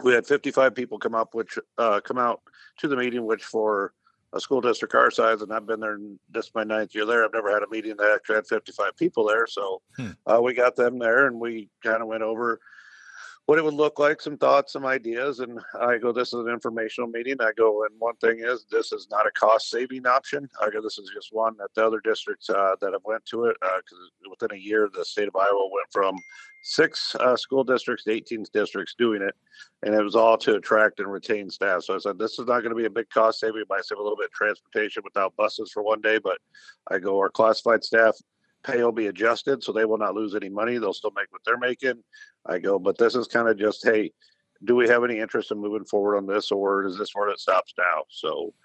We had 55 people come out to the meeting, which for a school district our size, and I've been there, this is my ninth year there, I've never had a meeting that actually had 55 people there. So Hmm. we got them there, and we kind of went over what it would look like, some thoughts, some ideas. And I go, this is an informational meeting. I go, and one thing is, this is not a cost saving option. I go, this is just one that the other districts that have went to it, because within a year, the state of Iowa went from 6 school districts to 18 districts doing it. And it was all to attract and retain staff. So I said, this is not going to be a big cost saving. We might save a little bit of transportation without buses for one day, but I go, our classified staff pay will be adjusted, so they will not lose any money. They'll still make what they're making. I go, but this is kind of just, hey, do we have any interest in moving forward on this, or is this where it stops now? So